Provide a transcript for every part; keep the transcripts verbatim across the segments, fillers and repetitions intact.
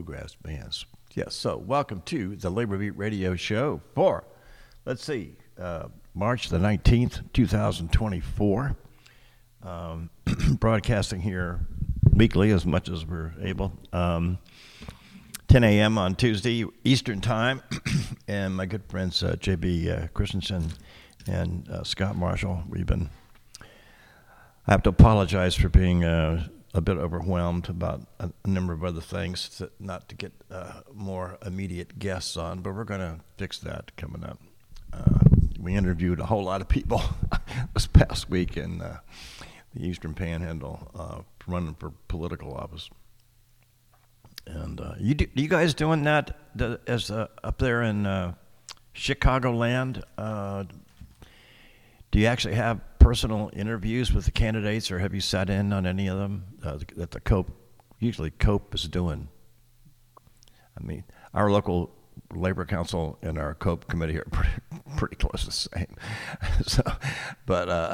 Bluegrass bands. Yes, so welcome to the Labor Beat Radio Show for, let's see, uh, March the nineteenth, twenty twenty-four. Um, broadcasting here weekly as much as we're able. Um, ten a.m. on Tuesday Eastern Time. And my good friends uh, J B Uh, Christensen and uh, Scott Marshall, we've been, I have to apologize for being uh, a bit overwhelmed about a, a number of other things, to, not to get uh, more immediate guests on, but we're going to fix that coming up. Uh, we interviewed a whole lot of people this past week in uh, the Eastern Panhandle, uh, running for political office. And uh, you do, you guys doing that the, as uh, up there in uh, Chicagoland? Uh, do you actually have personal interviews with the candidates, or have you sat in on any of them uh, that the COPE, usually COPE is doing? I mean, our local labor council and our COPE committee are pretty, pretty close to the same. so, but uh,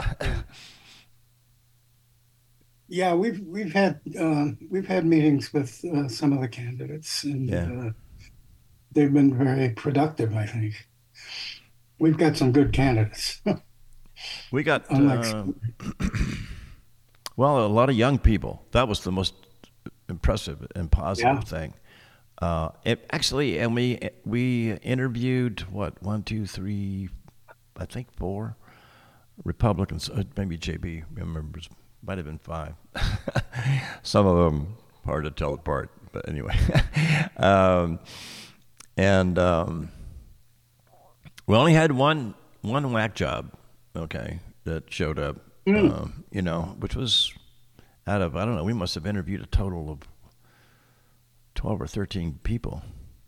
yeah, we've we've had uh, we've had meetings with uh, some of the candidates, and yeah. uh, they've been very productive. I think we've got some good candidates. We got, Unlike uh, well, a lot of young people. That was the most impressive and positive Yeah. thing. Uh, it actually, and we we interviewed what one, two, three, I think four Republicans. Uh, maybe J B remembers. Might have been five. Some of them hard to tell apart, but anyway. um, and um, we only had one one whack job. Okay, that showed up, Mm. um, you know, which was out of, I don't know, we must have interviewed a total of twelve or thirteen people.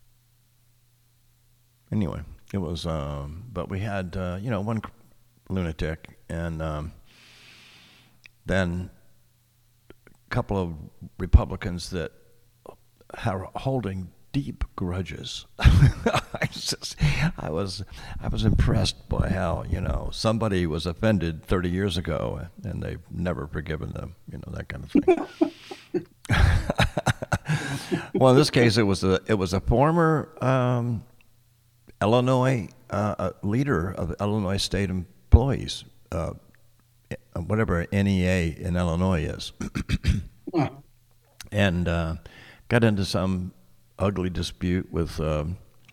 Anyway, it was, um, but we had, uh, you know, one lunatic, and um, then a couple of Republicans that are holding deep grudges. I just, I was, I was impressed by how, you know, somebody was offended thirty years ago and they've never forgiven them, you know, that kind of thing. Well, in this case, it was a, it was a former um, Illinois uh, leader of Illinois state employees, uh, whatever N E A in Illinois is, Huh. and uh, got into some ugly dispute with um,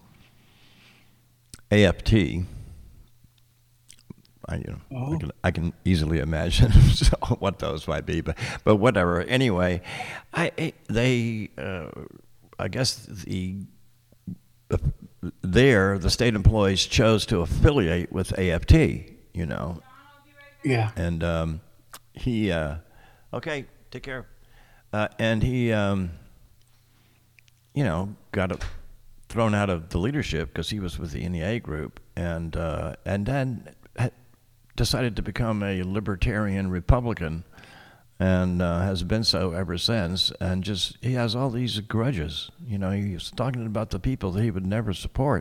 A F T. I, you know, Oh. I, can, I can easily imagine so what those might be, but but whatever. Anyway, I, I they uh, I guess the there the state employees chose to affiliate with A F T. You know, Yeah. and um, he uh, okay, take care, uh, and he. Um, you know, got a, thrown out of the leadership because he was with the N E A group, and uh, and then ha- decided to become a libertarian Republican, and uh, has been so ever since. And just he has all these grudges. You know, he's talking about the people that he would never support.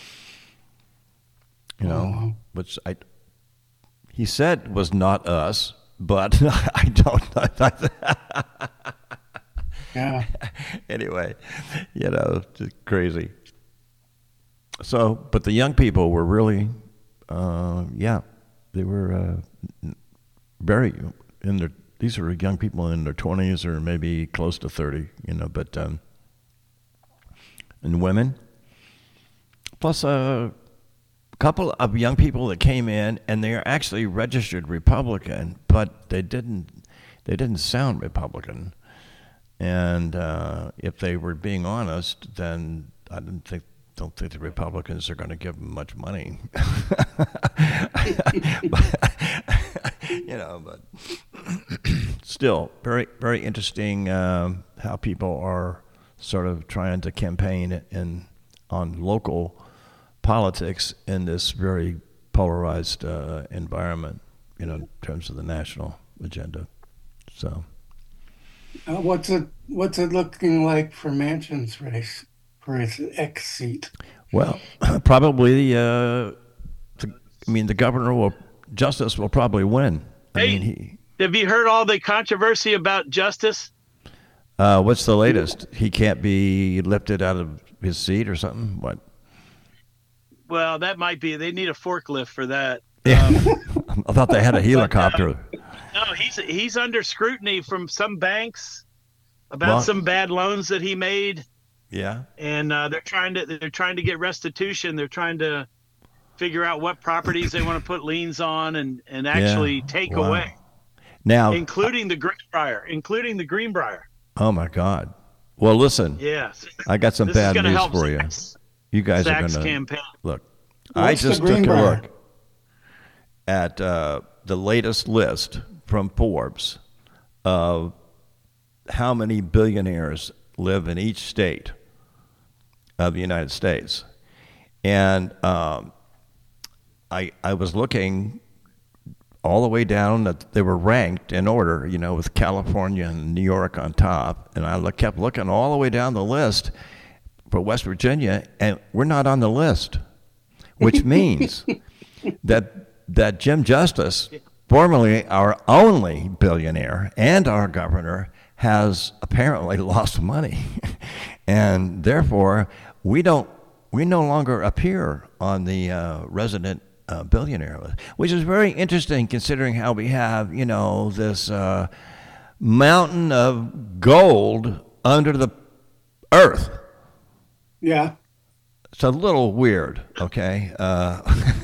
You know, Oh. which I he said was not us, but I don't know. Yeah. Anyway, you know, just crazy. So, but the young people were really, uh, yeah, they were uh, very in their. These are young people in their twenties or maybe close to thirty, you know. But um, and women, plus a couple of young people that came in, and they are actually registered Republican, but they didn't. They didn't sound Republican. And uh, if they were being honest, then I didn't think, don't think the Republicans are going to give them much money. But, you know, but still, very, very interesting um, how people are sort of trying to campaign in on local politics in this very polarized uh, environment, you know, in terms of the national agenda. So. Uh, what's it What's it looking like for Manchin's race for his ex seat? Well, probably. Uh, the, I mean, the governor will, Justice will probably win. I Hey, mean, he. have you heard all the controversy about Justice? Uh, what's the latest? He can't be lifted out of his seat or something? What? Well, that might be. They need a forklift for that. Yeah. Um, I thought they had a but, helicopter. uh, no, he's he's under scrutiny from some banks about Well, some bad loans that he made, yeah. and uh, they're trying to they're trying to get restitution. They're trying to figure out what properties they want to put liens on and and actually Yeah. take Wow. away, Now, including the Greenbrier, including the Greenbrier. oh my God. Well, listen, Yes, I got some this is bad going to news help for you. Zach's, You guys are Zach's going to campaign. look. I What's the just took a Greenbrier? look at uh, the latest list from Forbes of how many billionaires live in each state of the United States. And um, I, I was looking all the way down that they were ranked in order, you know, with California and New York on top. And I look, kept looking all the way down the list for West Virginia, and we're not on the list, which means that that Jim Justice, formerly our only billionaire and our governor, has apparently lost money, and therefore we don't we no longer appear on the uh, resident uh, billionaire list, which is very interesting considering how we have, you know, this uh, mountain of gold under the earth. Yeah. It's a little weird, okay? Uh,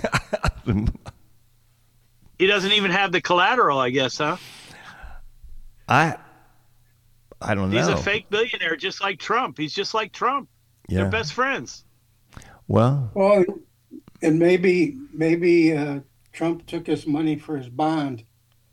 He doesn't even have the collateral, I guess, huh? I I don't know. He's a fake billionaire, just like Trump. He's just like Trump. Yeah. They're best friends. Well, Well, and maybe maybe uh, Trump took his money for his bond.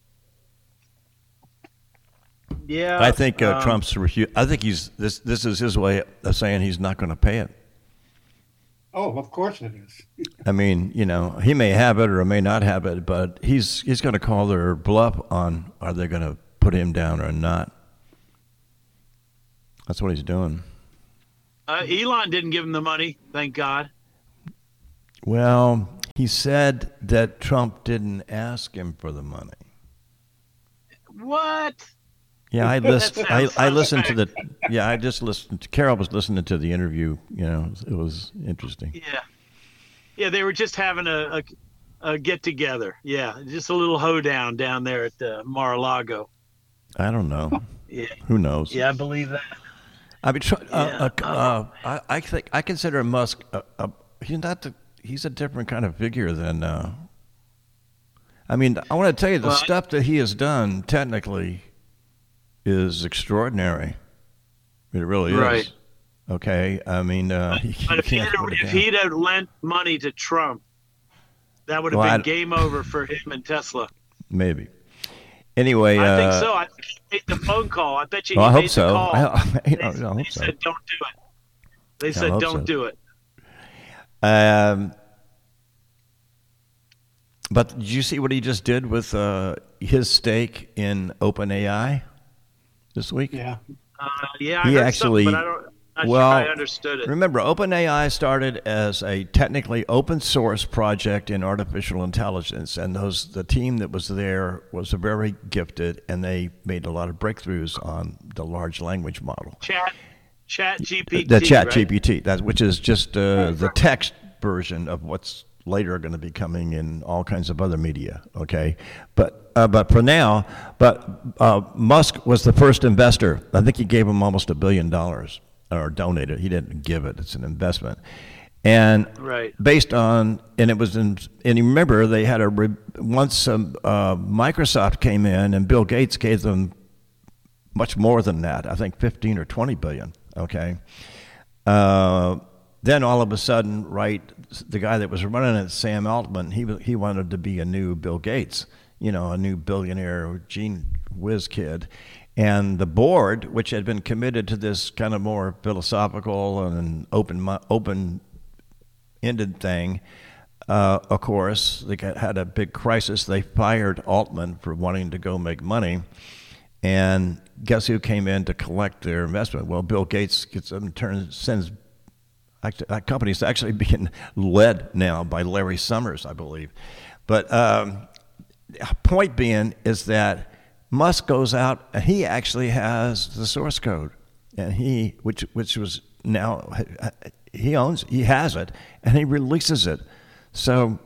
Yeah. I think uh, um, Trump's refu- I think he's this. This is his way of saying he's not going to pay it. Oh, of course it is. I mean, you know, he may have it or may not have it, but he's he's going to call their bluff on are they going to put him down or not. That's what he's doing. Uh, Elon didn't give him the money, thank God. Well, he said that Trump didn't ask him for the money. What? Yeah, I list, That I, sounds I listened to the suspect. yeah, I just listened to, Carol was listening to the interview, you know, it was interesting. Yeah. Yeah, they were just having a, a, a get together. Yeah, just a little hoedown down there at uh, Mar-a-Lago. I don't know. Yeah. Who knows? Yeah, I believe that. I mean, tr- uh, Yeah. uh, uh, I, I think I consider Musk. Uh, uh, he's not the. He's a different kind of figure than. Uh, I mean, I want to tell you the Well, I- stuff that he has done technically is extraordinary. It really is. Right. Okay. I mean, uh, you But if he'd, can't put it if down. he'd have lent money to Trump, that would have Well, been I- game over for him and Tesla. Maybe. Anyway, I think uh, so. I think he made the phone call. I bet you he well, I made hope so. the call. I, I, they I hope they so. said, don't do it. They I said, hope don't so. do it. Um, but did you see what he just did with uh, his stake in OpenAI this week? Yeah. Uh, yeah, I He heard actually- something, but I don't, not well, sure I understood it. Remember, OpenAI started as a technically open source project in artificial intelligence, and those the team that was there was very gifted, and they made a lot of breakthroughs on the large language model. Chat, Chat G P T. The Chat right? G P T, that which is just uh, the text version of what's later going to be coming in all kinds of other media. Okay, but uh, but for now, but uh, Musk was the first investor. I think he gave him almost a billion dollars or donated. He didn't give it; it's an investment. And Right. based on, and it was in, and you remember they had a re, once um, uh, Microsoft came in and Bill Gates gave them much more than that. I think fifteen or twenty billion. Okay. Uh, then all of a sudden, right, the guy that was running it, Sam Altman, he he wanted to be a new Bill Gates, you know, a new billionaire gene whiz kid. And the board, which had been committed to this kind of more philosophical and open open ended thing, uh, of course, they got, had a big crisis. They fired Altman for wanting to go make money. And guess who came in to collect their investment? Well, Bill Gates gets in turn sends. Actually, that company's actually being led now by Larry Summers, I believe. But um, point being is that Musk goes out and he actually has the source code, and he which which was now he owns he has it, and he releases it. So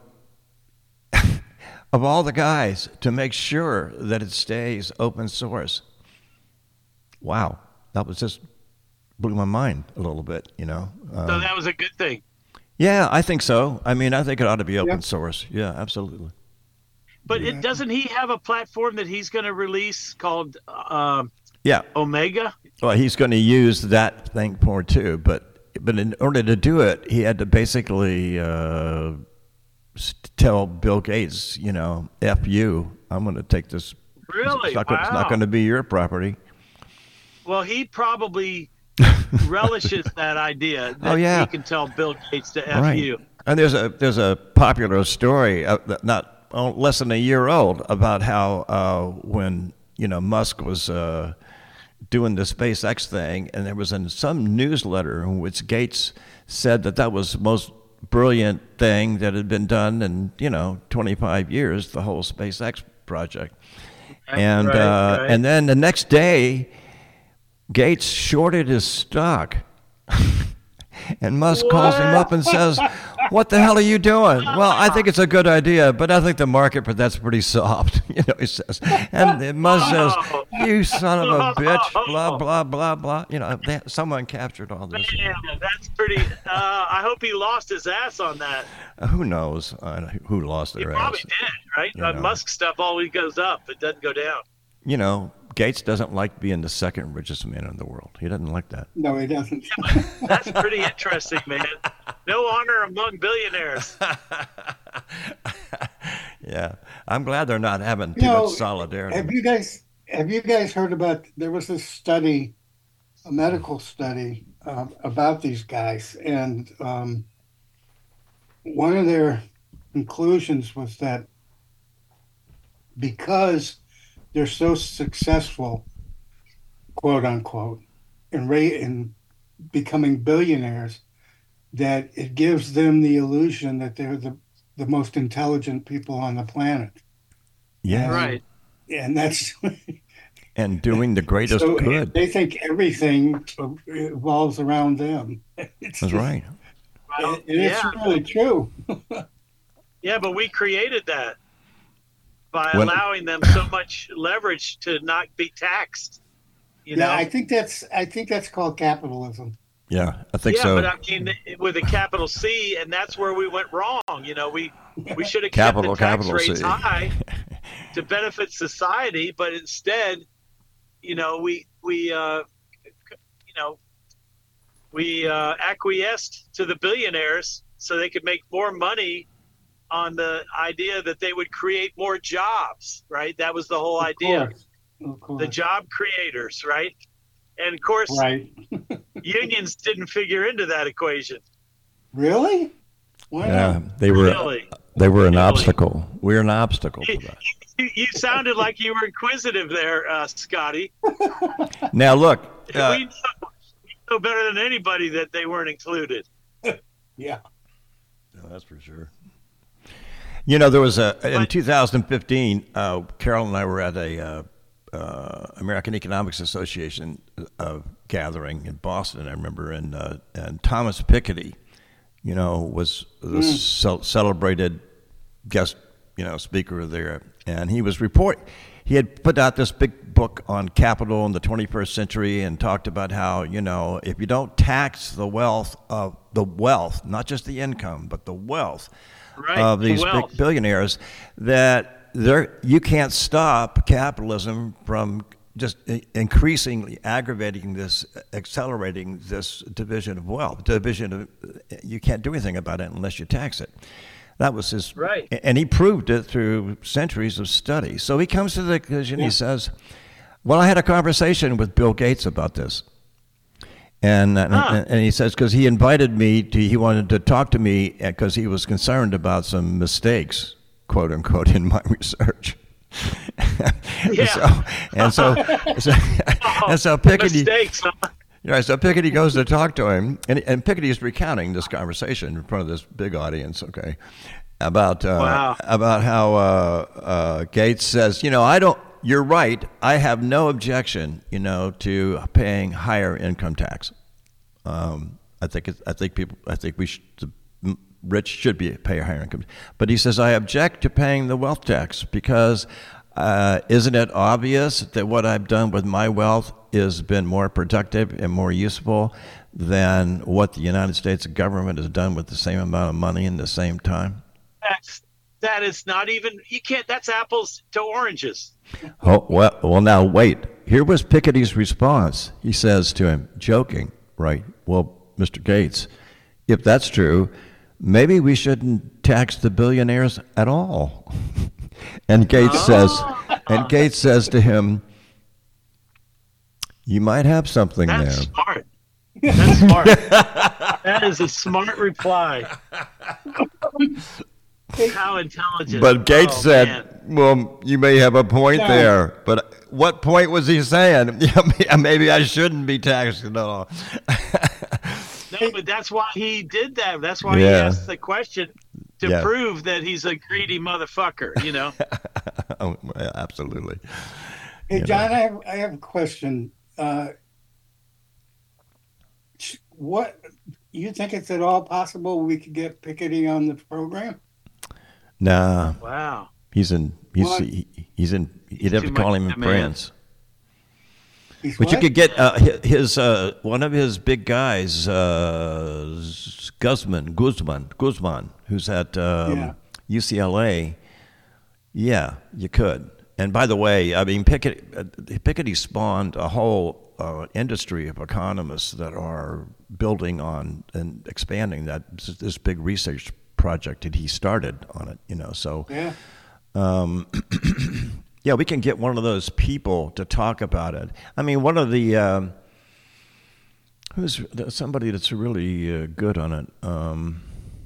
of all the guys to make sure that it stays open source, wow, that was just blew my mind a little bit, you know. Um, So that was a good thing. yeah, I think so. I mean, I think it ought to be open Yep. source. Yeah, absolutely. But Yeah. it doesn't he have a platform that he's going to release called uh, Yeah. Omega? Well, he's going to use that thing more too, but but in order to do it, he had to basically uh, s- tell Bill Gates, you know, "F you, I'm going to take this. Really? It's not, gonna- it's Wow. not going to be your property." Well, he probably relishes that idea that Oh, yeah. he can tell Bill Gates to F Right. you. And there's a there's a popular story, uh, that not oh, less than a year old, about how uh, when you know Musk was uh, doing the SpaceX thing, and there was in some newsletter in which Gates said that that was the most brilliant thing that had been done in you know twenty-five years, the whole SpaceX project, and Right, uh, right. and then the next day, Gates shorted his stock. And Musk calls him up and says, "What the hell are you doing?" "Well, I think it's a good idea, but I think the market for that's pretty soft." You know, he says. And then Musk says, "You son of a bitch," blah, blah, blah, blah. You know, they, someone captured all this. Man, that's pretty. Uh, I hope he lost his ass on that. Uh, who knows uh, who lost He their probably ass? did, right? You Uh, know. Musk stuff always goes up; it doesn't go down. You know, Gates doesn't like being the second richest man in the world. He doesn't like that. No, he doesn't. That's pretty interesting, man. No honor among billionaires. Yeah. I'm glad they're not having too You know, much solidarity. Have you guys have you guys heard about? There was this study, a medical study um, about these guys, and um, one of their conclusions was that because they're so successful, quote unquote, in ra- in becoming billionaires, that it gives them the illusion that they're the the most intelligent people on the planet, Yeah. Right. and that's And doing the greatest so good. they think everything revolves around them. It's That's just- right. Well, and it's yeah, really true. yeah, but we created that by When- allowing them so much leverage to not be taxed. You yeah, know. I think that's I think that's called capitalism. Yeah, I think yeah, so. but I mean, with a capital C, and that's where we went wrong. You know, we we should have kept Capital, the tax capital rates C. high to benefit society, but instead, you know, we we uh, you know we uh, acquiesced to the billionaires so they could make more money on the idea that they would create more jobs. Right? That was the whole Of idea. course. Of course. The job creators, right? And of course, Right. unions didn't figure into that equation. Really? Why Yeah, not? they were Really. they were an Really. obstacle. We're an obstacle to that. You, you sounded like you were inquisitive there, uh, Scotty. Now look, uh, we, know, we know better than anybody that they weren't included. Yeah. no, that's for sure. You know, there was a in But- two thousand fifteen. Uh, Carol and I were at a uh, uh, American Economics Association uh, gathering in Boston. I remember, and uh, and Thomas Piketty, you know, was the ce- celebrated guest, you know, speaker there, and he was report. He had put out this big book on capital in the twenty-first century and talked about how, you know, if you don't tax the wealth of the wealth, not just the income, but the wealth Right. of the these wealth. big billionaires, that there you can't stop capitalism from just i- increasingly aggravating this, accelerating this division of wealth. Division of, you can't do anything about it unless you tax it. That was his, Right. and he proved it through centuries of study. So he comes to the conclusion. Yeah. He says, "Well, I had a conversation with Bill Gates about this." And, and, Huh. and he says, because he invited me to, he wanted to talk to me because he was concerned about some mistakes, quote unquote, in my research. Yeah. so, and so, so and so Piketty, Mistakes, huh? right, so Piketty goes to talk to him, and, and Piketty is recounting this conversation in front of this big audience, okay, about uh, Wow. about how uh, uh, Gates says, you know, I don't, you're right. I have no objection, you know, to paying higher income tax. Um, I think it's, I think people I think we should, the rich should be pay a higher income. But he says I object to paying the wealth tax because uh, isn't it obvious that what I've done with my wealth has been more productive and more useful than what the United States government has done with the same amount of money in the same time? That's that is not even you can't. That's apples to oranges. Oh well, well now wait. Here was Piketty's response. He says to him, joking, right? Well, Mister Gates, if that's true, maybe we shouldn't tax the billionaires at all. And Gates Oh. says, and Gates says to him, you might have something That's there. smart. That's smart. That is a smart reply. How intelligent. But Gates Oh, said, man. well, you may have a point Yeah. there. But what point was he saying? Yeah, maybe I shouldn't be taxed at all. No, but that's why he did that. That's why Yeah. he asked the question to Yeah. prove that he's a greedy motherfucker, you know? Oh, well, absolutely. Hey, You John, I have, I have a question. Uh, sh- what you think it's at all possible we could get Piketty on the program? Nah, Wow. he's in. He's What? he, he's in. You'd He's have to too call much him in demand. France. He's But you what? could get uh, hi- his uh, one of his big guys, uh, Guzman, Guzman, Guzman, who's at um, Yeah. U C L A. Yeah, you could. And by the way, I mean Piketty, uh, Piketty spawned a whole uh, industry of economists that are building on and expanding that this big research project that he started on it. You know, so. Yeah. Um, yeah, we can get one of those people to talk about it. I mean, one of the um, who's somebody that's really uh, good on it. Um,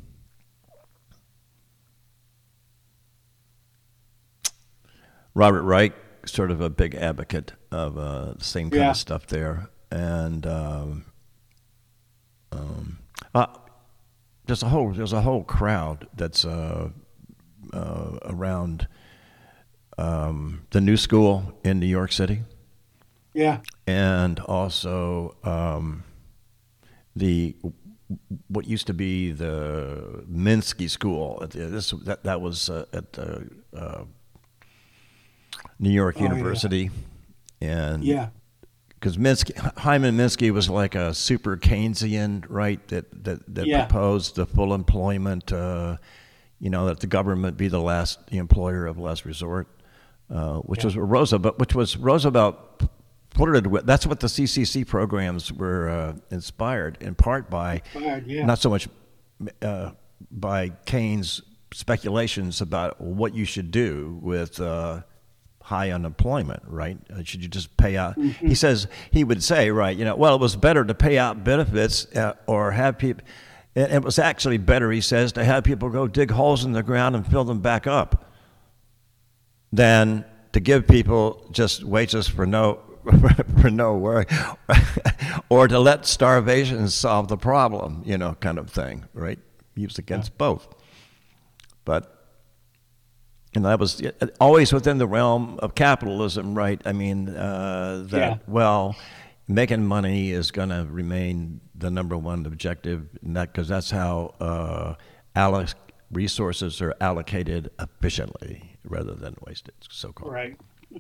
Robert Reich, sort of a big advocate of uh, the same kind Yeah. of stuff there, and um, um, uh, there's a whole there's a whole crowd that's uh, uh, around um, the New School in New York City, Yeah. and also um, the what used to be the Minsky School. At the- This that that was uh, at the uh, New York Oh, yeah. University, and Yeah. because Minsky, Hyman Minsky was like a super Keynesian, right? That that, that Yeah. proposed the full employment. Uh, you know, that the government be the last, the employer of last resort, uh, which Yeah. was Roosevelt, which was Roosevelt flirted with. That's what the C C C programs were uh, inspired in part by, Right, yeah. not so much uh, by Keynes' speculations about what you should do with uh, high unemployment, right? Uh, should you just pay out? Mm-hmm. He says, he would say, right, you know, well, it was better to pay out benefits uh, or have people, it, it was actually better, he says, to have people go dig holes in the ground and fill them back up than to give people just wages for no for no work, or to let starvation solve the problem, you know, kind of thing, right? He was against both. But, and that was always within the realm of capitalism, right? I mean, uh, that, Yeah. well, making money is going to remain the number one objective, and that because that's how uh, alloc- resources are allocated efficiently rather than wasted, so-called. Right.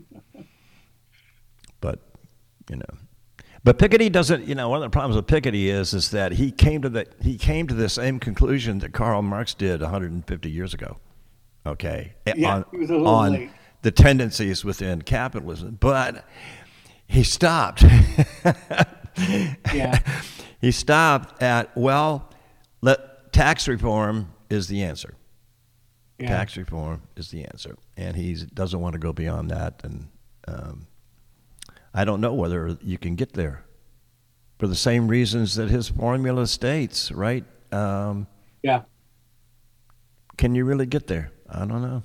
But, you know, but Piketty doesn't. You know, one of the problems with Piketty is is that he came to the he came to the same conclusion that Karl Marx did one hundred fifty years ago. Okay, Yeah, on he was a little on late. the tendencies within capitalism, but he stopped. Yeah. He stopped at, well, let tax reform is the answer. Yeah. Tax reform is the answer, and he doesn't want to go beyond that. And um, I don't know whether you can get there for the same reasons that his formula states, right? Um, Yeah. can you really get there? I don't know.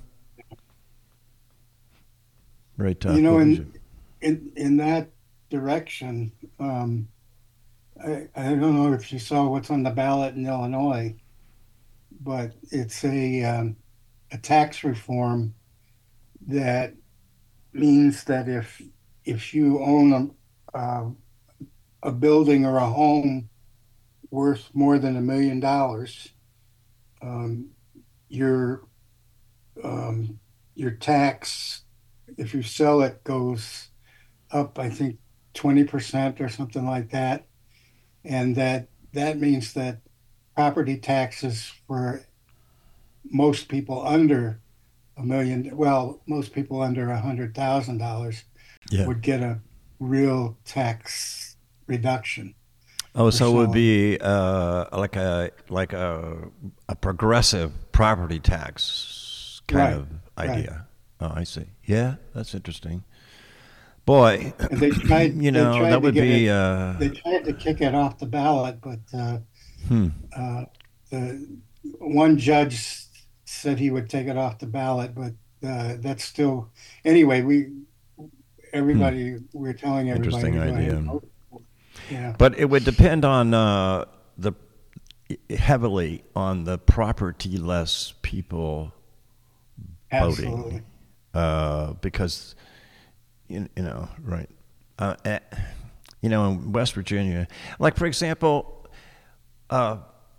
Very tough. You know, What in- was it? In in that direction, um, I I don't know if you saw what's on the ballot in Illinois, but it's a um, a tax reform that means that if if you own a uh, a building or a home worth more than a million dollars, um, your um, your tax, if you sell it, goes up, I think, twenty percent or something like that. And that that means that property taxes for most people under a million, well, most people under a hundred thousand dollars Yeah. would get a real tax reduction Oh, for so it would selling. be uh, like a like a a progressive property tax kind Right, of right. idea. Oh, I see. Yeah, that's interesting. Boy, And they tried you they know, that tried to would get be it uh, they tried to kick it off the ballot, but uh, hmm, uh, the one judge said he would take it off the ballot, but uh, that's still anyway. We hmm, everybody we're telling everybody interesting to go ahead and idea. vote. Yeah, But it would depend on uh, the heavily on the property-less people voting, absolutely. uh, because you, you know, right? Uh, eh, you know, in West Virginia, like for example, uh,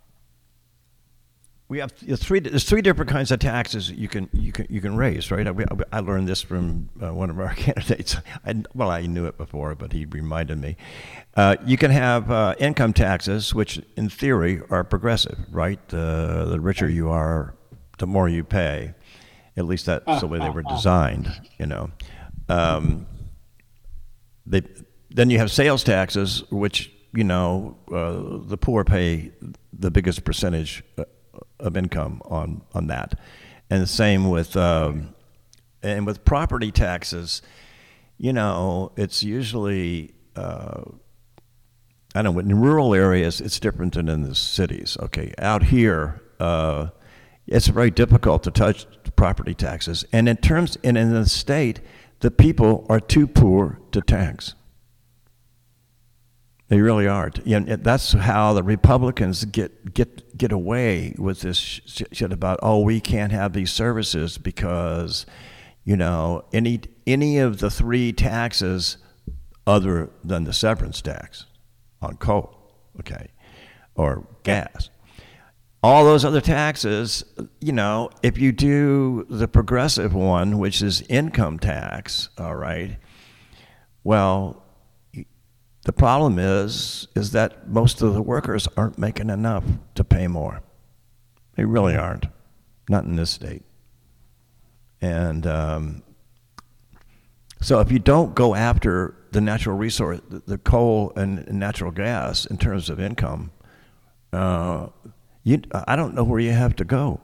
we have three. There's three different kinds of taxes you can you can you can raise, right? I, I learned this from uh, one of our candidates. I, well, I knew it before, but he reminded me. Uh, you can have uh, income taxes, which in theory are progressive, right? Uh, the richer you are, the more you pay. At least that's the way they were designed, you know. Um, they then you have sales taxes, which you know uh, the poor pay the biggest percentage of income on on that, and the same with um, and with property taxes. You know, it's usually uh, I don't know. In rural areas, it's different than in the cities. Okay, out here, uh, it's very difficult to touch property taxes, and in terms and in the state, the people are too poor to tax. They really are. And that's how the Republicans get get get away with this shit about, oh, we can't have these services because, you know, any any of the three taxes other than the severance tax on coal, okay, or gas. All those other taxes, you know, if you do the progressive one, which is income tax, all right, well, the problem is is that most of the workers aren't making enough to pay more. They really aren't, not in this state. And um, so if you don't go after the natural resource, the, the coal and, and natural gas in terms of income, uh, you, I don't know where you have to go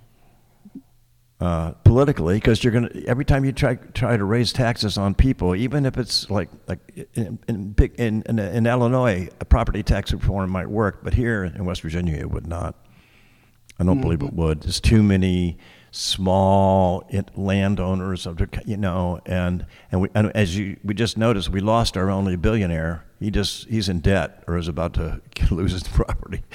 uh, politically, because you're gonna every time you try try to raise taxes on people, even if it's like like in in, big, in, in, in Illinois, a property tax reform might work, but here in West Virginia it would not. I don't believe Mhm. it would. There's too many small landowners of the, you know, and and we and as you we just noticed, we lost our only billionaire. He just he's in debt or is about to lose his property.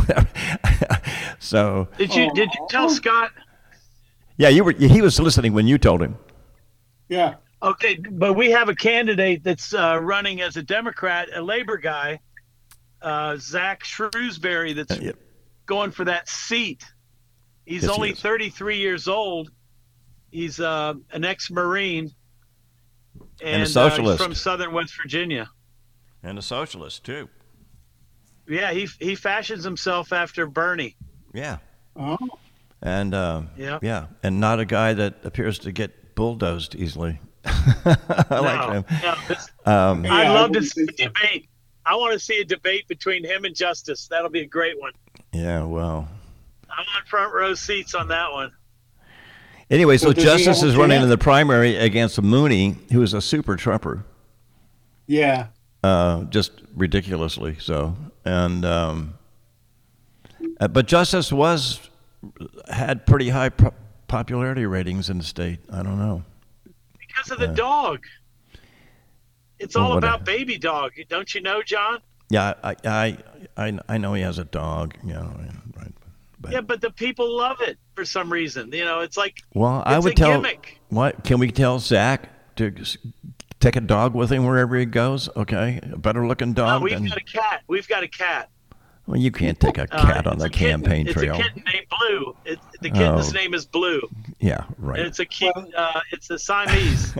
So Did you did you tell Oh, Scott? yeah, you were he was listening when you told him. yeah. Okay, but we have a candidate that's uh, running as a Democrat, a labor guy, uh, Zach Shrewsbury, that's Uh, yeah. going for that seat. He's Yes, he only is. thirty-three years old. He's uh, an ex-Marine, And a and uh, he's socialist. from Southern West Virginia. And a socialist too. Yeah, he he fashions himself after Bernie. Yeah. Oh, And uh, Yeah. yeah, and not a guy that appears to get bulldozed easily. I No, like him. no, this, Um, yeah. I'd I love to wouldn't see a think so. debate. I want to see a debate between him and Justice. That'll be a great one. yeah, well. I want front row seats on that one. Anyway, so So does he Justice have a is running chance? in the primary against Mooney, who is a super Trumper, Yeah. uh, just ridiculously so. And um, uh, but Justice was had pretty high po- popularity ratings in the state. I don't know. Because of the Uh, dog. It's well, all what a- about baby dog. Don't you know, John? Yeah, I I I, I know he has a dog. You know, right. But, Yeah, but the people love it for some reason. You know, it's like well, I it's would a tell. gimmick. What can we tell Zach? to s- take a dog with him wherever he goes? Okay, a better looking No, dog we've than. got a cat. We've got a cat. Well, you can't take a Uh, cat on it's the a kitten. campaign It's trail. a kitten named Blue. It, the kitten's Oh. name is Blue, Yeah, and right. it's a cute. Well- Uh, it's a Siamese.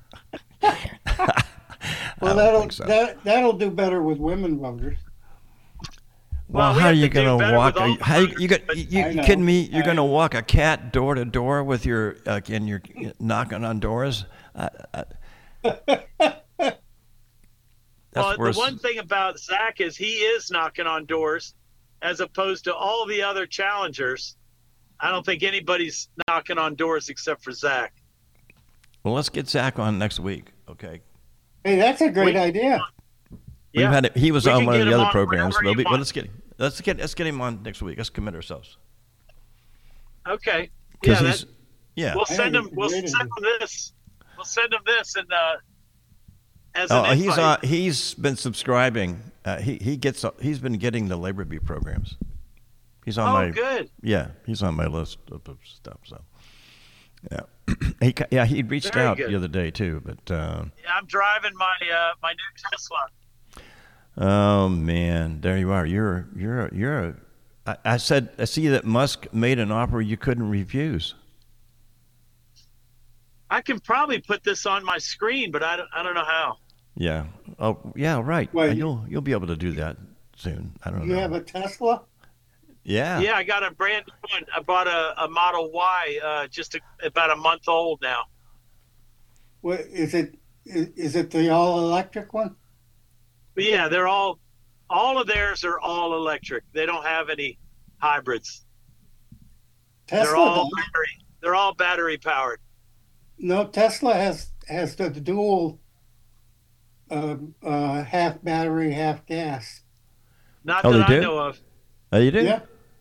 Well, I don't that'll think so. that that'll do better with women voters. Well, Well, we how are have you to do going to better walk? with all A, how you, voters, you got? but- You, I you know. kidding me? You're I- going to walk a cat door to door with your uh, and you're knocking on doors? Uh, uh, that's well, worse. the one thing about Zach is he is knocking on doors, as opposed to all the other challengers. I don't think anybody's knocking on doors except for Zach. Well, let's get Zach on next week. Okay. Hey, that's a great We- idea. We've Yeah. had he was We on can one of get the him other on programs. whenever But you we- well, want. let's get let's get let's get him on next week. Let's commit ourselves. Okay. Because Yeah, he's that, yeah. we'll I send think him. it's a We'll great send him this. We'll send him this and uh, as Oh, an he's invite. uh, he's been subscribing. Uh, he he gets he's been getting the Labor Review programs. He's on Oh, my good. yeah. He's on my list of, of stuff. So yeah, he ca- yeah he reached Very out good. the other day too. But uh, Yeah, I'm driving my uh, my new Tesla. oh man, there you are. You're you're you're. A, I, I said I see that Musk made an offer you couldn't refuse. I can probably put this on my screen, but I don't, I don't know how. Yeah. Oh yeah. Right. Wait. you'll you'll be able to do that soon. I don't You know. have a Tesla? yeah. Yeah, I got a brand new one. I bought a, a Model Y, uh, just a, about a month old now. What is it? Is, is it the all electric one? But yeah, they're all, all of theirs are all electric. They don't have any hybrids. Tesla. they're all does. battery. They're all battery powered. No, Tesla has has the dual uh, uh, half battery, half gas. Not Oh, that they I do? know of. Oh, you do? Yeah.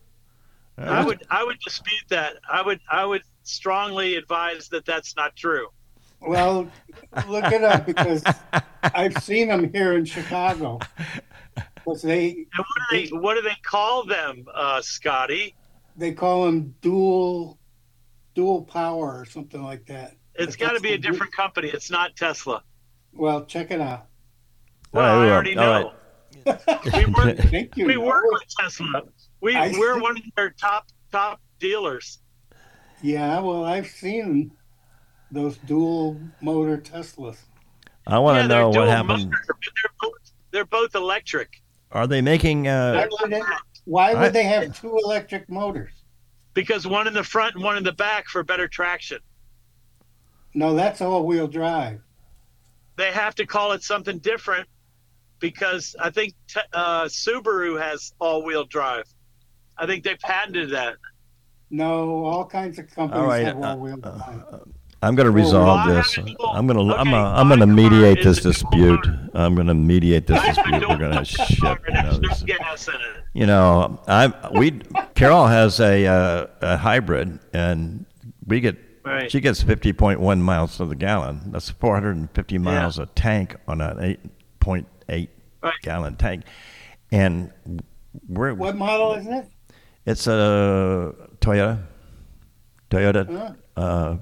I would I would dispute that. I would I would strongly advise that that's not true. Well, look it up because I've seen them here in Chicago. Because they And what do they what do they call them, uh, Scotty? they call them dual dual power or something like that. It's If got to that's be a the- different company. It's not Tesla. Well, check it out. Well, All right, I well, already all know. We work Thank you. we know. work with Tesla. We I we're see. one of their top top dealers. Yeah, well, I've seen those dual motor Teslas. I want to yeah, they're know what dual happened. motor, but they're both they're both electric. Are they making? Uh, Why would they, why would I- they have two electric motors? Because one in the front and one in the back for better traction. No, that's all-wheel drive. They have to call it something different because I think te- uh, Subaru has all-wheel drive. I think they patented that. No, all kinds of companies all right. have uh, all-wheel uh, drive. uh, I'm going to Well, resolve I this. have a dual- I'm going to. I'm. okay, A, I'm going to my car mediate is this a dual dispute. motor. I'm going to mediate this I have a dispute. We're dual going to motor shit. car You and know, there's this- no gas in it. you know, I we Carol has a, uh, a hybrid, and we get Right. she gets fifty point one miles to the gallon. That's four hundred fifty miles a tank on an eight point eight Right. gallon tank, and we're What model is it? it's a Toyota. Toyota. Huh? Uh,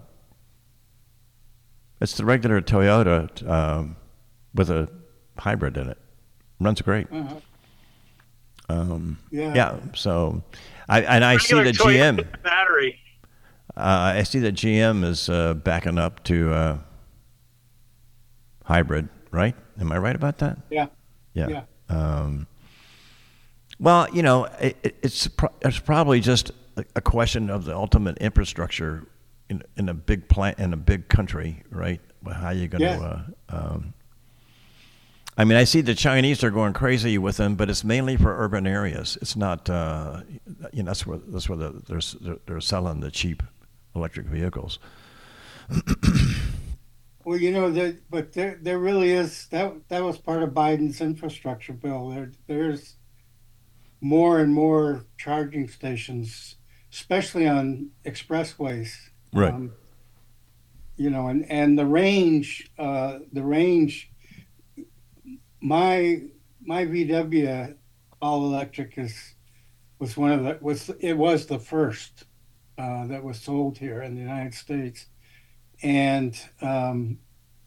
it's the regular Toyota um, with a hybrid in it. Runs great. Uh-huh. Um, Yeah. yeah. So, I and I see Regular that G M. Toyota battery. Uh, I see that G M is uh, backing up to uh, hybrid. Right? Am I right about that? Yeah. Yeah. Yeah. Um, well, you know, it, it- it's pro- it's probably just a, a question of the ultimate infrastructure in in a big plant in a big country, right? Well, how you going to? Yeah. Uh, um, I mean, I see the Chinese are going crazy with them, but it's mainly for urban areas. It's not, uh, you know, that's where that's where the, they're, s- they're they're selling the cheap electric vehicles. Well, you know, there, but there, there really is that. That was part of Biden's infrastructure bill. There, there's more and more charging stations, especially on expressways. Right. Um, you know, and and the range, uh, the range. My my V W all electric is was one of the was it was the first uh, that was sold here in the United States, and um,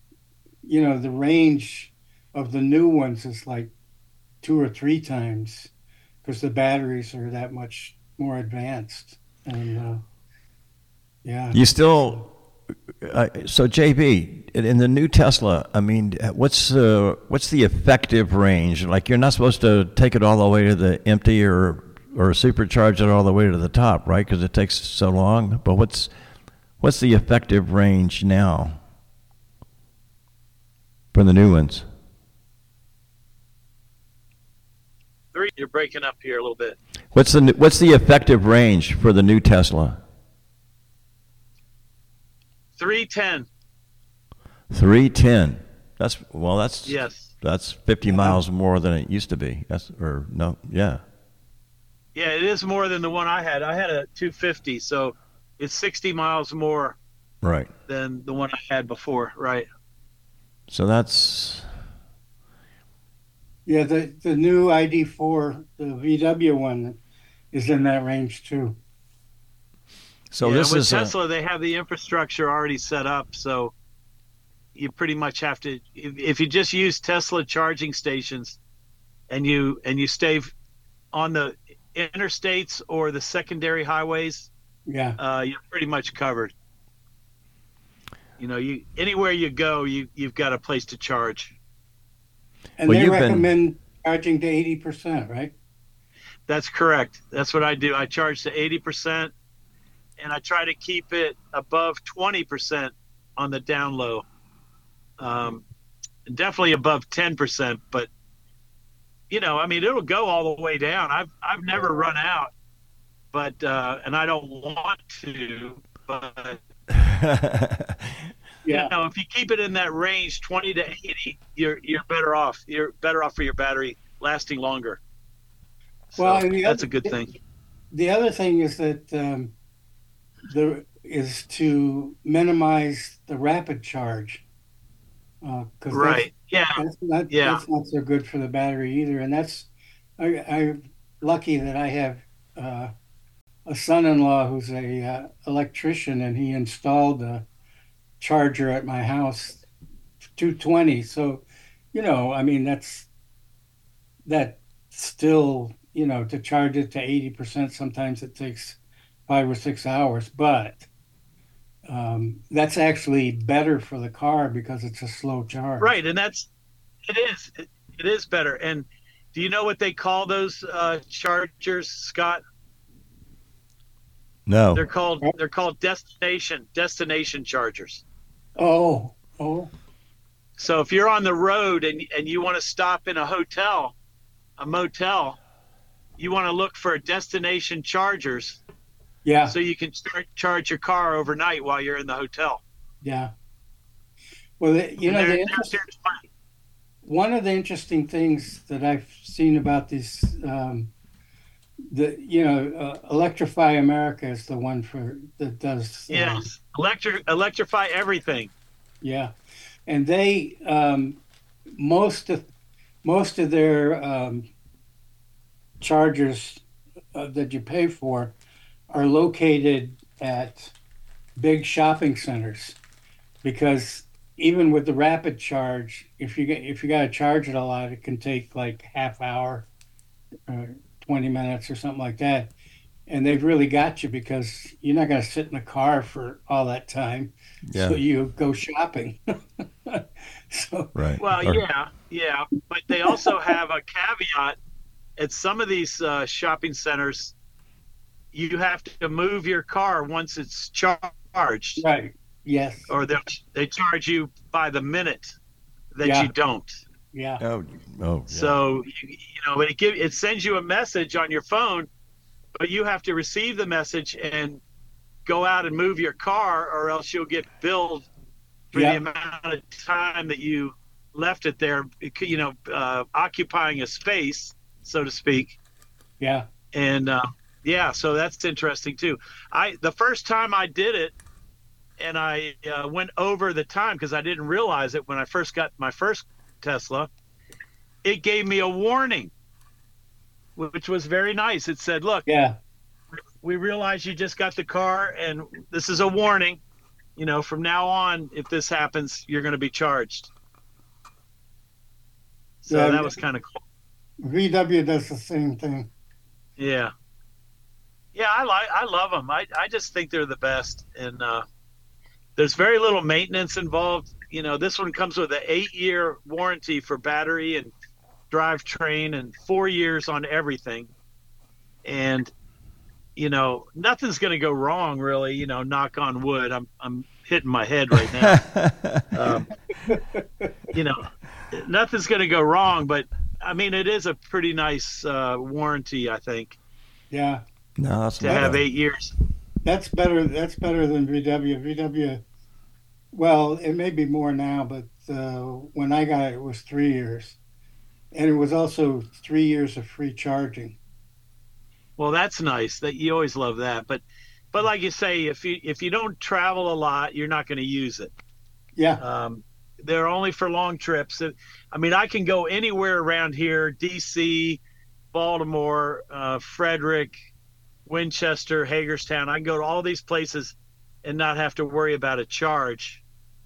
you know, the range of the new ones is like two or three times because the batteries are that much more advanced. And uh, yeah, You still, uh, so J B, in in the new Tesla, I mean, what's uh, what's the effective range? Like, you're not supposed to take it all the way to the empty or or supercharge it all the way to the top, right? Because it takes so long. But what's what's the effective range now for the new ones? Three, you're breaking up here a little bit. What's the what's the effective range for the new Tesla? three ten. three ten. That's well. That's Yes. That's fifty miles more than it used to be. That's or no, yeah. Yeah, it is more than the one I had. I had a two fifty, so it's sixty miles more Right. than the one I had before. Right. So that's yeah. The the new I D four, the V W one, is in that range too. so yeah, this with is a- Tesla, they have the infrastructure already set up, so you pretty much have to. If, if you just use Tesla charging stations, and you and you stay on the interstates or the secondary highways, Yeah, uh, you're pretty much covered. You know, you anywhere you go, you you've got a place to charge. and Well, they you've been- recommend charging to eighty percent, right? That's correct. That's what I do. I charge to eighty percent, and I try to keep it above twenty percent on the down low. Um, definitely above ten percent, but you know, I mean, it'll go all the way down. I've I've never run out, but uh, and I don't want to, but Yeah. you know, if you keep it in that range, twenty to eighty, you're you're better off. You're better off for your battery lasting longer. So Well, and the that's other- a good thing. The other thing is that um, there is to minimize the rapid charge. Uh, 'cause Right. Yeah. That's, that's not Yeah. that's not so good for the battery either. And that's I, I'm lucky that I have uh, a son-in-law who's a uh, electrician, and he installed a charger at my house, two twenty. So, you know, I mean, that's that still, you know, to charge it to eighty percent, sometimes it takes five or six hours, but um, that's actually better for the car because it's a slow charge. Right, and that's it is it, it is better. And do you know what they call those uh, chargers, Scott? no. They're called they're called destination destination chargers. Oh, oh, So if you're on the road and and you want to stop in a hotel, a motel, you want to look for destination chargers yeah, so you can char- charge your car overnight while you're in the hotel. yeah. Well, the, you And know, they're- the they're interest, here to find- one of the interesting things that I've seen about these, um, the you know, uh, Electrify America is the one for that does. um, yes, electric electrify everything. Yeah, and they um, most of most of their um, chargers uh, that you pay for are located at big shopping centers, because even with the rapid charge, if you get if you got to charge it a lot, it can take like half hour, or twenty minutes or something like that. And they've really got you because you're not going to sit in the car for all that time. Yeah. So you go shopping. So Right. Well, Or- yeah, yeah, but they also have a caveat at some of these uh, shopping centers. You have to move your car once it's charged, right, yes, or they they charge you by the minute that Yeah. you don't. yeah, Oh, oh. Yeah. So you, you know it give it sends you a message on your phone, but you have to receive the message and go out and move your car, or else you'll get billed for Yeah. the amount of time that you left it there. You know, uh, occupying a space, so to speak. yeah, And uh, yeah, so that's interesting too. I the first time I did it, and I uh, went over the time because I didn't realize it when I first got my first Tesla. It gave me a warning, which was very nice. It said, "Look, yeah, we realize you just got the car, and this is a warning. You know, from now on, if this happens, you're going to be charged." So Yeah, that was kind of cool. V W does the same thing. Yeah. Yeah, I like I love them. I, I just think they're the best, and uh, there's very little maintenance involved. You know, this one comes with an eight-year warranty for battery and drivetrain, and four years on everything. And you know, nothing's going to go wrong, really. You know, knock on wood. I'm I'm hitting my head right now. um, you know, nothing's going to go wrong, but I mean, it is a pretty nice uh, warranty, I think. Yeah. No, that's to have eight years. That's better. That's better than V W. V W. Well, it may be more now, but uh, when I got it, it was three years, and it was also three years of free charging. Well, that's nice. That you always love that. But, but like you say, if you if you don't travel a lot, you're not going to use it. Yeah. Um, they're only for long trips. I mean, I can go anywhere around here: D C, Baltimore, uh, Frederick, Winchester, Hagerstown. I can go to all these places and not have to worry about a charge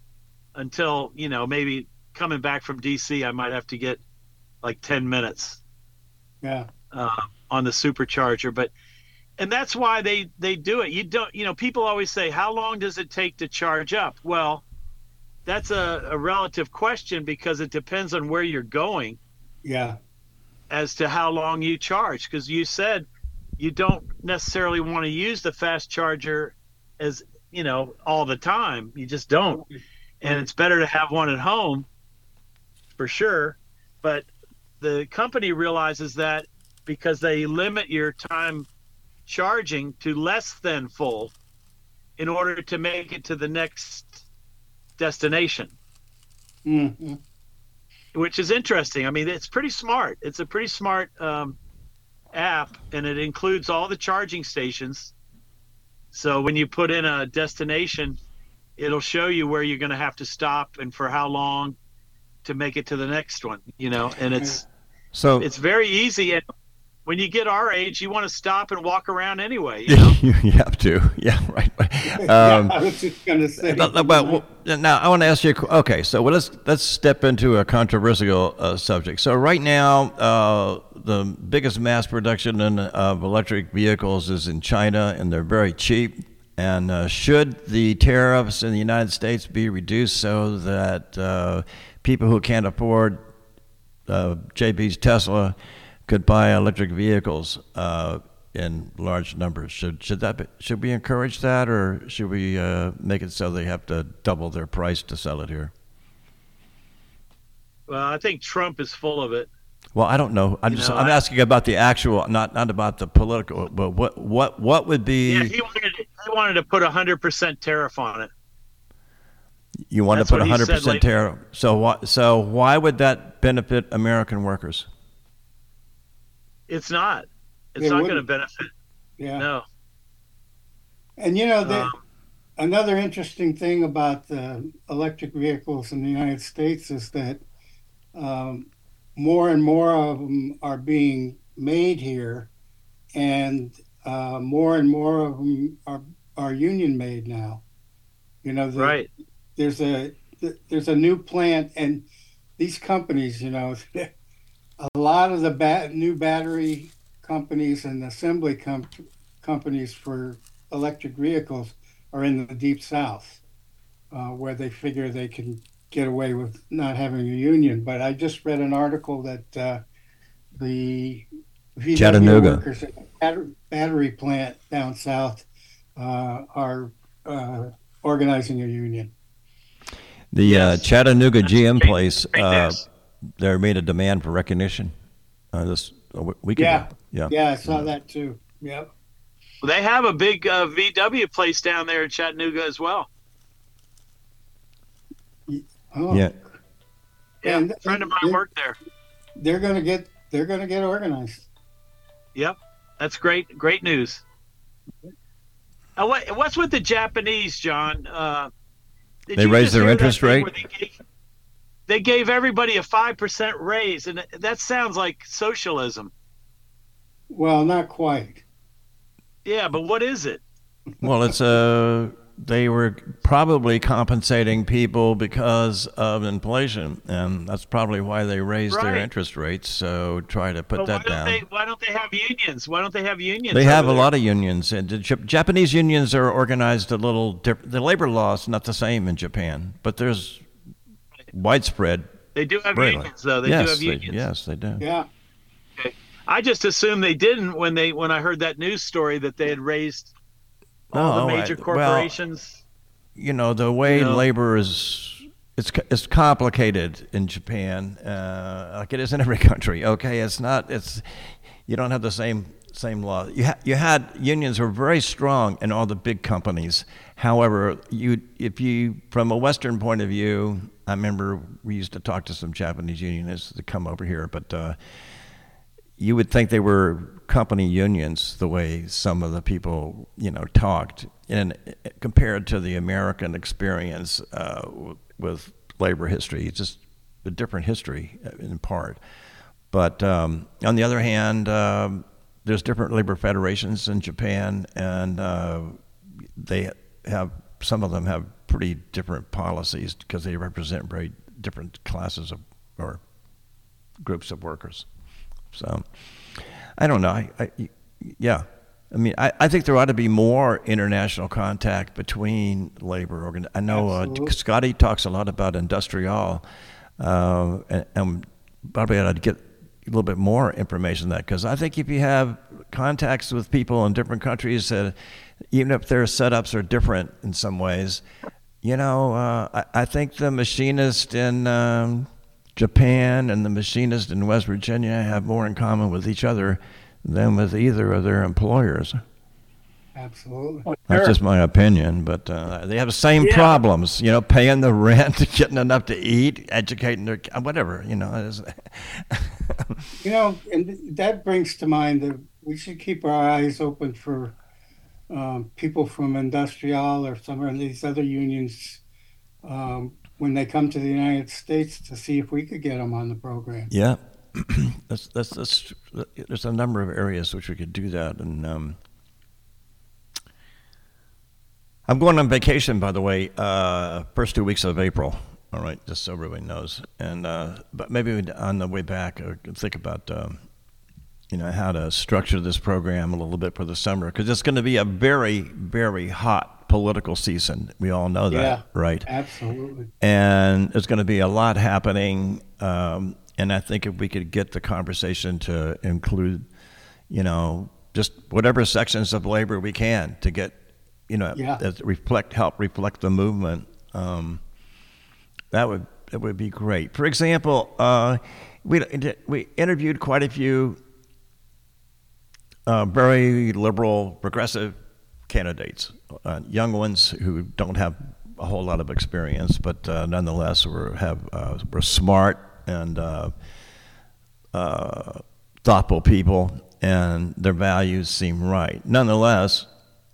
until, you know, maybe coming back from D C, I might have to get like ten minutes. Yeah. Uh, on the supercharger. But, and that's why they, they do it. You don't, you know, people always say, how long does it take to charge up? Well, that's a, a relative question because it depends on where you're going. Yeah. As to how long you charge. Because you said, you don't necessarily want to use the fast charger as, you know, all the time. You just don't. And it's better to have one at home for sure. But the company realizes that because they limit your time charging to less than full in order to make it to the next destination. Mm-hmm. Which is interesting. I mean, it's pretty smart. It's a pretty smart um, app, and it includes all the charging stations. So when you put in a destination, it'll show you where you're going to have to stop and for how long to make it to the next one, you know, and it's so it's very easy. And when you get our age, you want to stop and walk around anyway, you know? You have to. Yeah, right. Um, yeah, I was just going to say. But, but, well, now I want to ask you. Okay, so well, let's let's step into a controversial uh, subject. So right now, uh, the biggest mass production in, of electric vehicles is in China, and they're very cheap. And uh, should the tariffs in the United States be reduced so that uh, people who can't afford uh, J B's Tesla could buy electric vehicles uh, in large numbers? Should should that be, should we encourage that, or should we uh, make it so they have to double their price to sell it here? Well, I think Trump is full of it. Well, I don't know. I'm You just know, I'm I- asking about the actual, not not about the political. But what what what would be Yeah, he wanted he wanted to put a hundred percent tariff on it. you want that's to put what a he hundred said percent lately. tariff? So why so why would that benefit American workers? It's not. It's It not going to wouldn't. benefit. Yeah. No. And you know, the, Um, another interesting thing about the electric vehicles in the United States is that um, more and more of them are being made here, and uh, more and more of them are are union made now. You know, the, right. there's a there's a new plant, and these companies, you know, a lot of the ba- new battery companies and assembly com- companies for electric vehicles are in the deep south, uh, where they figure they can get away with not having a union. But I just read an article that uh, the V W Chattanooga. workers at the batter- battery plant down south uh, are uh, organizing a union. The Yes. uh, Chattanooga That's G M great- place, great uh, news. they made a demand for recognition. Uh, this a week Yeah. ago. Yeah. Yeah, I saw that too. Yep. Well, they have a big uh, V W place down there in Chattanooga as well. Oh, Yeah. Yeah, And- a friend of mine and- worked there. They're gonna get they're gonna get organized. Yep, that's great. Great news. Uh, what, what's with the Japanese, John? Uh, did They you raised just their hear that interest thing rate? where They gave, they gave everybody a five percent raise, and that sounds like socialism. Well, not quite. Yeah, but what is it? Well, it's uh, they were probably compensating people because of inflation, and that's probably why they raised Right. their interest rates. So try to put But why that don't down. they? Why don't they have unions? Why don't they have unions? They have over a there? lot of unions, and the Jap- Japanese unions are organized a little different. The labor law is not the same in Japan, but there's widespread. They do have Really. unions, though. They yes, do have they, unions. yes, they do. Yeah. I just assumed they didn't when they when I heard that news story that they had raised all No, the I- major well, corporations. You know, the way You know? labor is, it's co- it's complicated in Japan, uh, like it is in every country. Okay, it's not. It's you don't have the same same law. You ha- you had unions were very strong in all the big companies. However, you if you from a Western point of view, I remember we used to talk to some Japanese unionists to come over here, but. Uh, You would think they were company unions the way some of the people, you know, talked, and compared to the American experience uh, w- with labor history, it's just a different history in part. But um, on the other hand, um, there's different labor federations in Japan, and uh, they have some of them have pretty different policies because they represent very different classes of or groups of workers. So, I don't know. I, I, yeah, I mean, I, I think there ought to be more international contact between labor organ. I know uh, Absolutely. Scotty talks a lot about industrial, uh, and, and probably ought to get a little bit more information on that, because I think if you have contacts with people in different countries, uh, even if their setups are different in some ways, you know, uh, I, I think the machinist in um, Japan and the machinist in West Virginia have more in common with each other than with either of their employers. Absolutely. That's just my opinion, but uh, they have the same Yeah. problems, you know, paying the rent, getting enough to eat, educating their, whatever, you know. it's- You know, and that brings to mind that we should keep our eyes open for um, people from Industrial or some of these other unions um, when they come to the United States to see if we could get them on the program. Yeah, that's, that's, that's, there's a number of areas which we could do that. And um, I'm going on vacation, by the way, uh, first two weeks of April. All right, just so everybody knows. And uh, but maybe we'd- on the way back, I could think about um, you know how to structure this program a little bit for the summer, because it's going to be a very, very hot political season. We all know that, Yeah. right? Absolutely. And there's going to be a lot happening. Um, and I think if we could get the conversation to include, you know, just whatever sections of labor we can to get, you know, Yeah. that reflect, help reflect the movement. Um, that would that would be great. For example, uh, we we interviewed quite a few uh, very liberal, progressive candidates, uh, young ones who don't have a whole lot of experience, but uh, nonetheless were have uh, were smart and uh, uh, thoughtful people, and their values seem right. Nonetheless,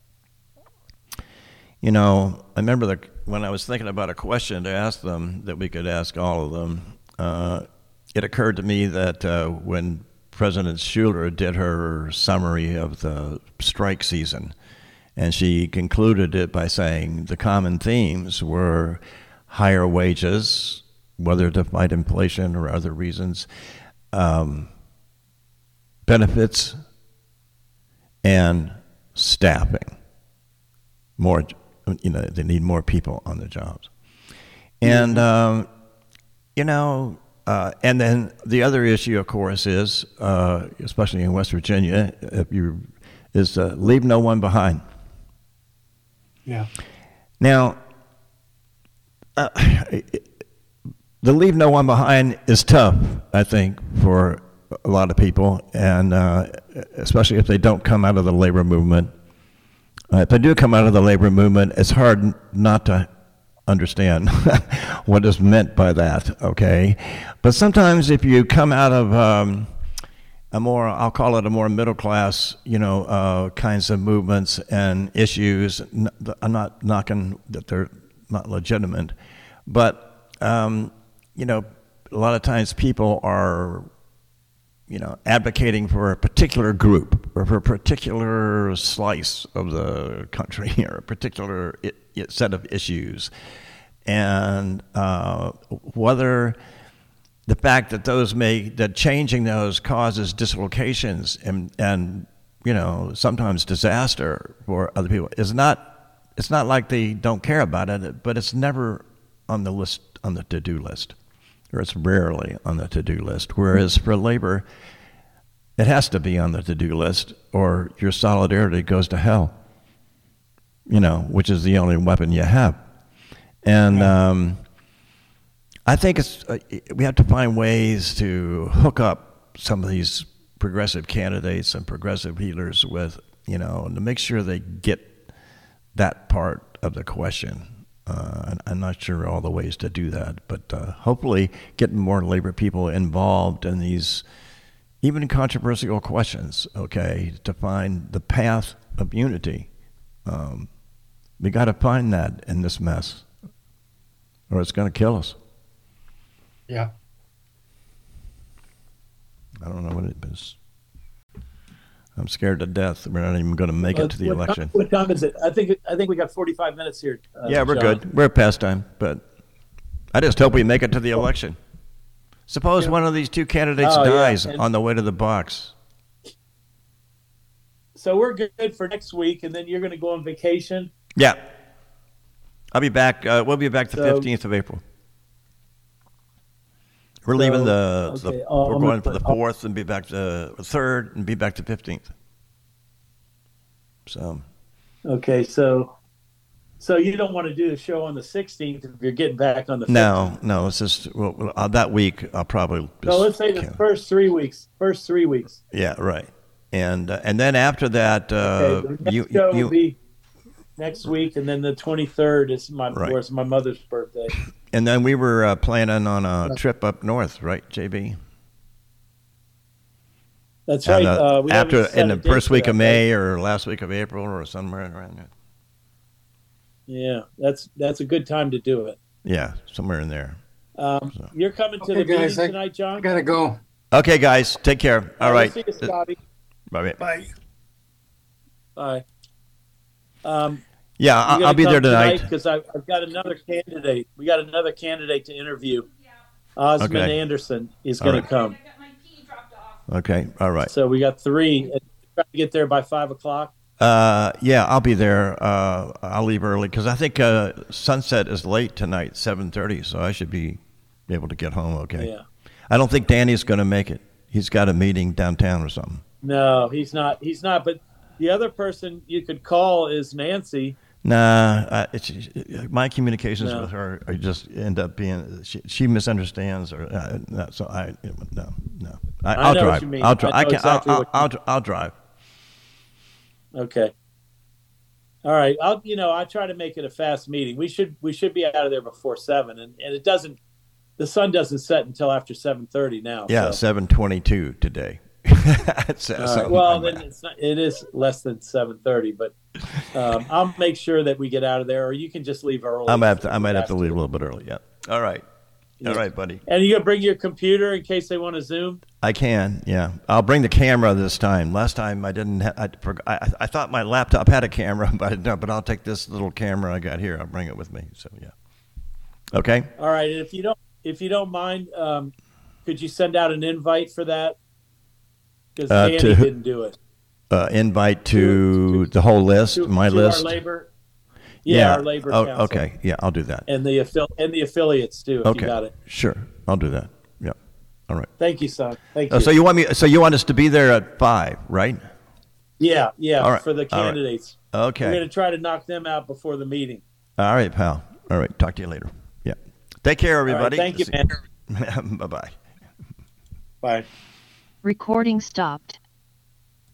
you know, I remember the, when I was thinking about a question to ask them that we could ask all of them. Uh, it occurred to me that uh, when President Schuler did her summary of the strike season, and she concluded it by saying the common themes were higher wages, whether to fight inflation or other reasons, um, benefits, and staffing. More, you know, they need more people on the jobs. And, um, you know, uh, and then the other issue, of course, is, uh, especially in West Virginia, if you, is uh, leave no one behind. Yeah. Now, uh, the leave no one behind is tough, I think, for a lot of people, and uh, especially if they don't come out of the labor movement. Uh, if they do come out of the labor movement, it's hard n- not to understand what is meant by that, okay? But sometimes if you come out of um, a more, I'll call it a more middle class, you know, uh, kinds of movements and issues, n- I'm not knocking that they're not legitimate, but, um, you know, a lot of times people are you know, advocating for a particular group or for a particular slice of the country or a particular I- I set of issues. And uh, whether the fact that those may, that changing those causes dislocations and, and, you know, sometimes disaster for other people is not, it's not like they don't care about it, but it's never on the list, on the to-do list, or it's rarely on the to-do list. Whereas for labor, it has to be on the to-do list or your solidarity goes to hell, you know, which is the only weapon you have. And um, I think it's uh, we have to find ways to hook up some of these progressive candidates and progressive healers with, you know, and to make sure they get that part of the question. Uh, I'm not sure all the ways to do that, but uh, hopefully getting more labor people involved in these even controversial questions, okay, to find the path of unity. Um, we got to find that in this mess, or it's going to kill us. Yeah. I don't know what it is. I'm scared to death. We're not even going to make it to the what election. Time, what time is it? I think I think we got forty-five minutes here. Uh, yeah, we're John. good. We're past time, but I just hope we make it to the election. Suppose Yeah. one of these two candidates Oh, yeah, dies and- on the way to the box. So we're good for next week, and then you're going to go on vacation. Yeah. I'll be back. Uh, we'll be back the So- fifteenth of April. We're leaving the, okay, the I'll- we're I'm going gonna for the put- fourth and be back the third and be back the fifteenth. So Okay, so so you don't want to do the show on the sixteenth if you're getting back on the no, no, it's just well, well, uh, that week I'll probably just, So let's say the can- first three weeks. First three weeks. yeah, right. And uh, and then after that, uh, Okay, the next you show you will be next week, and then the twenty-third is my Right. was my mother's birthday. and then we were uh, planning on a trip up north, right, J B? That's right. And, uh, Uh, we haven't after set in a the date first for week that, of right? May or last week of April or somewhere around there. Yeah, that's that's a good time to do it. Yeah, somewhere in there. Um, So- You're coming to Okay, the guys, meeting I- tonight, John. I gotta go. Okay, guys, take care. All right. See you, Scotty. Bye. Bye. Bye. Um, Yeah, You I- gonna I'll be come there tonight. because I've, I've got another candidate. We got another candidate to interview. Osmond Okay. Anderson is All going right. to come. I got my key dropped off. Okay, all right. So we got three. Try to get there by five o'clock. Uh, yeah, I'll be there. Uh, I'll leave early because I think uh, sunset is late tonight, seven thirty. So I should be able to get home. Okay. Yeah. I don't think Danny's going to make it. He's got a meeting downtown or something. No, he's not. He's not. But the other person you could call is Nancy. Nah, uh, it's, my communications No. with her are just end up being she, she misunderstands or uh, no, so I no no I, I I'll know what drive. you mean. I'll drive. I I know can. exactly I'll, what I'll, you I'll, I'll drive. Okay. All right. I'll. You know, I try to make it a fast meeting. We should. We should be out of there before seven, and, and it doesn't. The sun doesn't set until after seven thirty now. Yeah, so. seven twenty-two today. It says All right. on Well, my then map. it's not, it is less than seven thirty, but um, I'll make sure that we get out of there, or you can just leave early. I might have to, I if might you have to leave a little bit early. Yeah. All right. Yeah. All right, buddy. And you gonna bring your computer in case they want to Zoom? I can. Yeah. I'll bring the camera this time. Last time I didn't. Ha- I, forg- I I thought my laptop had a camera, but no. But I'll take this little camera I got here. I'll bring it with me. So yeah. Okay. All right. And if you don't, if you don't mind, um, could you send out an invite for that? Because Uh, Danny to- didn't do it. Uh, invite to To- to- the whole list, To, my to list. our labor. Yeah, our labor Oh, council. okay. Yeah, I'll do that. And the affil- and the affiliates too. If Okay. you got it. Sure. I'll do that. Yeah. All right. Thank you, son. Thank Oh, you. so you want me? So you want us to be there at five, right? yeah, yeah. All right. For the All right. candidates, we're Okay. going to try to knock them out before the meeting. All right, pal. All right. Talk to you later. Yeah. Take care, All right, everybody. thank you, man. Bye bye. Bye. Recording stopped.